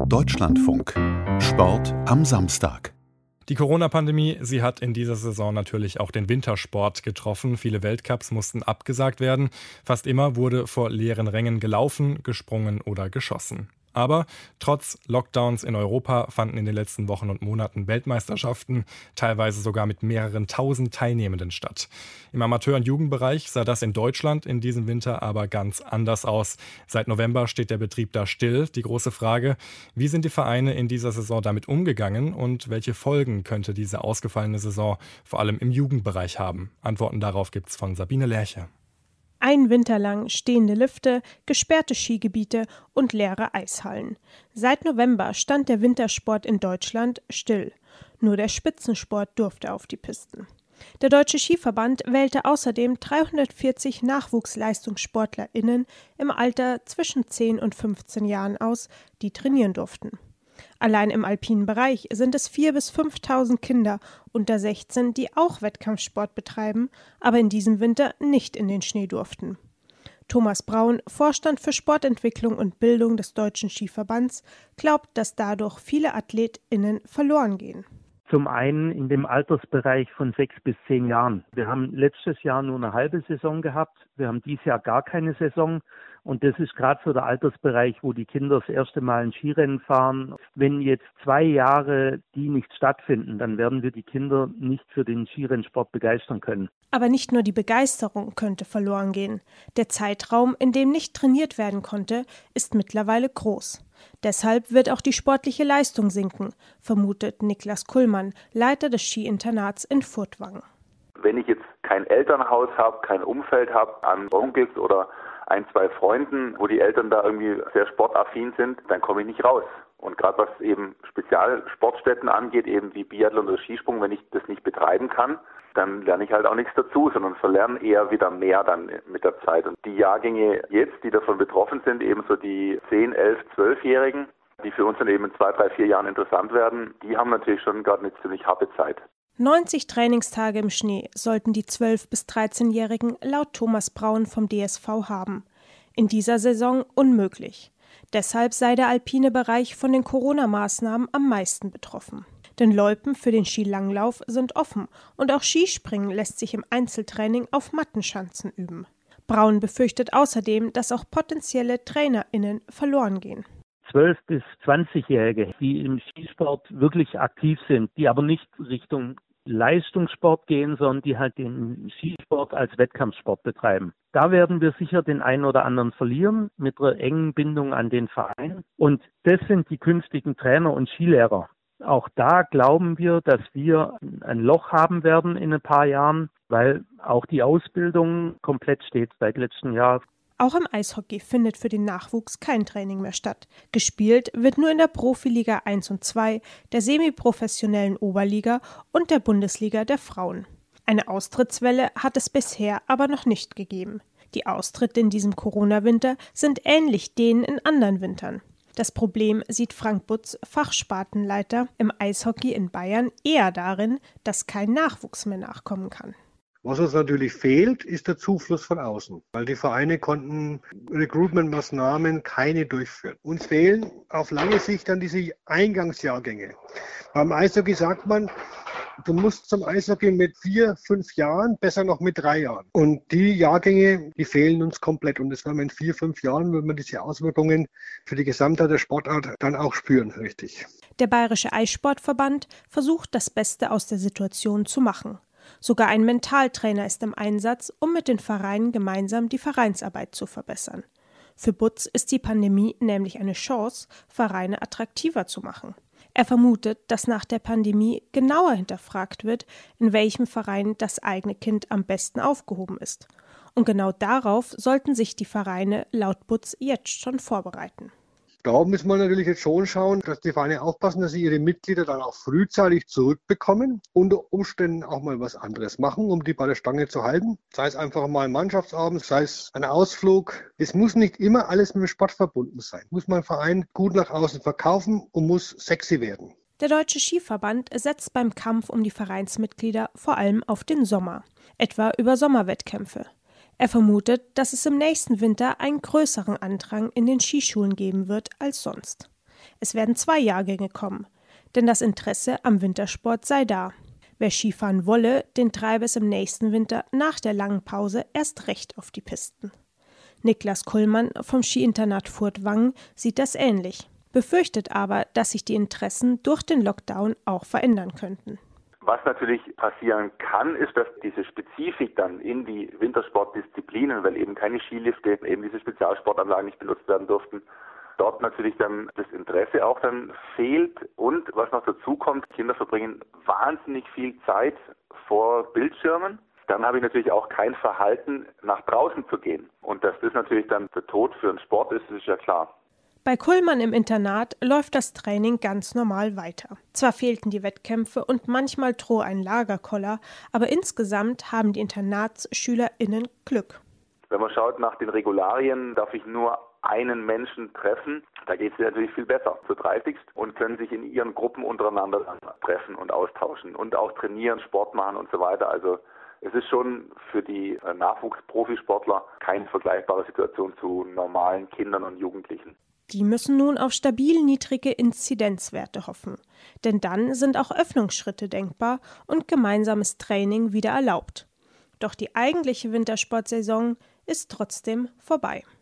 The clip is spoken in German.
Deutschlandfunk. Sport am Samstag. Die Corona-Pandemie, sie hat in dieser Saison natürlich auch den Wintersport getroffen. Viele Weltcups mussten abgesagt werden. Fast immer wurde vor leeren Rängen gelaufen, gesprungen oder geschossen. Aber trotz Lockdowns in Europa fanden in den letzten Wochen und Monaten Weltmeisterschaften, teilweise sogar mit mehreren tausend Teilnehmenden statt. Im Amateur- und Jugendbereich sah das in Deutschland in diesem Winter aber ganz anders aus. Seit November steht der Betrieb da still. Die große Frage, wie sind die Vereine in dieser Saison damit umgegangen und welche Folgen könnte diese ausgefallene Saison vor allem im Jugendbereich haben? Antworten darauf gibt's von Sabine Lerche. Ein Winter lang stehende Lifte, gesperrte Skigebiete und leere Eishallen. Seit November stand der Wintersport in Deutschland still. Nur der Spitzensport durfte auf die Pisten. Der Deutsche Skiverband wählte außerdem 340 NachwuchsleistungssportlerInnen im Alter zwischen 10 und 15 Jahren aus, die trainieren durften. Allein im alpinen Bereich sind es 4.000 bis 5.000 Kinder unter 16, die auch Wettkampfsport betreiben, aber in diesem Winter nicht in den Schnee durften. Thomas Braun, Vorstand für Sportentwicklung und Bildung des Deutschen Skiverbands, glaubt, dass dadurch viele AthletInnen verloren gehen. Zum einen in dem Altersbereich von 6 bis 10 Jahren. Wir haben letztes Jahr nur eine halbe Saison gehabt. Wir haben dieses Jahr gar keine Saison. Und das ist gerade so der Altersbereich, wo die Kinder das erste Mal ein Skirennen fahren. Wenn jetzt 2 Jahre die nicht stattfinden, dann werden wir die Kinder nicht für den Skirennsport begeistern können. Aber nicht nur die Begeisterung könnte verloren gehen. Der Zeitraum, in dem nicht trainiert werden konnte, ist mittlerweile groß. Deshalb wird auch die sportliche Leistung sinken, vermutet Niklas Kullmann, Leiter des Skiinternats in Furtwangen. Wenn ich jetzt kein Elternhaus habe, kein Umfeld habe an Onkels oder 1, 2 Freunden, wo die Eltern da irgendwie sehr sportaffin sind, dann komme ich nicht raus. Und gerade was eben Spezialsportstätten angeht, eben wie Biathlon oder Skisprung, wenn ich das nicht betreiben kann, dann lerne ich halt auch nichts dazu, sondern verlerne eher wieder mehr dann mit der Zeit. Und die Jahrgänge jetzt, die davon betroffen sind, eben so die 10, 11, 12-Jährigen, die für uns dann eben in 2, 3, 4 Jahren interessant werden, die haben natürlich schon gerade eine ziemlich harte Zeit. 90 Trainingstage im Schnee sollten die 12- bis 13-Jährigen laut Thomas Braun vom DSV haben. In dieser Saison unmöglich. Deshalb sei der alpine Bereich von den Corona-Maßnahmen am meisten betroffen. Denn Loipen für den Skilanglauf sind offen und auch Skispringen lässt sich im Einzeltraining auf Mattenschanzen üben. Braun befürchtet außerdem, dass auch potenzielle TrainerInnen verloren gehen. 12- bis 20-Jährige, die im Skisport wirklich aktiv sind, die aber nicht Richtung Leistungssport gehen, sondern die halt den Skisport als Wettkampfsport betreiben. Da werden wir sicher den einen oder anderen verlieren mit einer engen Bindung an den Verein. Und das sind die künftigen Trainer und Skilehrer. Auch da glauben wir, dass wir ein Loch haben werden in ein paar Jahren, weil auch die Ausbildung komplett steht seit letztem Jahr. Auch im Eishockey findet für den Nachwuchs kein Training mehr statt. Gespielt wird nur in der Profiliga 1 und 2, der semiprofessionellen Oberliga und der Bundesliga der Frauen. Eine Austrittswelle hat es bisher aber noch nicht gegeben. Die Austritte in diesem Corona-Winter sind ähnlich denen in anderen Wintern. Das Problem sieht Frank Butz, Fachspartenleiter im Eishockey in Bayern, eher darin, dass kein Nachwuchs mehr nachkommen kann. Was uns natürlich fehlt, ist der Zufluss von außen, weil die Vereine konnten Recruitment-Maßnahmen keine durchführen. Uns fehlen auf lange Sicht dann diese Eingangsjahrgänge. Beim Eishockey sagt man, du musst zum Eishockey mit 4, 5 Jahren, besser noch mit 3 Jahren. Und die Jahrgänge, die fehlen uns komplett. Und das werden wir in 4, 5 Jahren, wenn wir diese Auswirkungen für die Gesamtheit der Sportart dann auch spüren, richtig. Der Bayerische Eissportverband versucht, das Beste aus der Situation zu machen. Sogar ein Mentaltrainer ist im Einsatz, um mit den Vereinen gemeinsam die Vereinsarbeit zu verbessern. Für Butz ist die Pandemie nämlich eine Chance, Vereine attraktiver zu machen. Er vermutet, dass nach der Pandemie genauer hinterfragt wird, in welchem Verein das eigene Kind am besten aufgehoben ist. Und genau darauf sollten sich die Vereine laut Butz jetzt schon vorbereiten. Da müssen wir natürlich jetzt schon schauen, dass die Vereine aufpassen, dass sie ihre Mitglieder dann auch frühzeitig zurückbekommen, unter Umständen auch mal was anderes machen, um die bei der Stange zu halten. Sei es einfach mal ein Mannschaftsabend, sei es ein Ausflug. Es muss nicht immer alles mit dem Sport verbunden sein. Muss man einen Verein gut nach außen verkaufen und muss sexy werden. Der Deutsche Skiverband setzt beim Kampf um die Vereinsmitglieder vor allem auf den Sommer, etwa über Sommerwettkämpfe. Er vermutet, dass es im nächsten Winter einen größeren Andrang in den Skischulen geben wird als sonst. Es werden 2 Jahrgänge kommen, denn das Interesse am Wintersport sei da. Wer Skifahren wolle, den treibe es im nächsten Winter nach der langen Pause erst recht auf die Pisten. Niklas Kullmann vom Skiinternat Furtwangen sieht das ähnlich, befürchtet aber, dass sich die Interessen durch den Lockdown auch verändern könnten. Was natürlich passieren kann, ist, dass diese Spezifik dann in die Wintersportdisziplinen, weil eben keine Skilifte, eben diese Spezialsportanlagen nicht benutzt werden durften, dort natürlich dann das Interesse auch dann fehlt. Und was noch dazu kommt, Kinder verbringen wahnsinnig viel Zeit vor Bildschirmen. Dann habe ich natürlich auch kein Verhalten, nach draußen zu gehen. Und dass das natürlich dann der Tod für einen Sport ist, ist ja klar. Bei Kullmann im Internat läuft das Training ganz normal weiter. Zwar fehlten die Wettkämpfe und manchmal drohe ein Lagerkoller, aber insgesamt haben die InternatsschülerInnen Glück. Wenn man schaut nach den Regularien, darf ich nur einen Menschen treffen. Da geht es natürlich viel besser, zu 30 und können sich in ihren Gruppen untereinander treffen und austauschen und auch trainieren, Sport machen und so weiter. Also es ist schon für die Nachwuchsprofisportler keine vergleichbare Situation zu normalen Kindern und Jugendlichen. Die müssen nun auf stabil niedrige Inzidenzwerte hoffen. Denn dann sind auch Öffnungsschritte denkbar und gemeinsames Training wieder erlaubt. Doch die eigentliche Wintersportsaison ist trotzdem vorbei.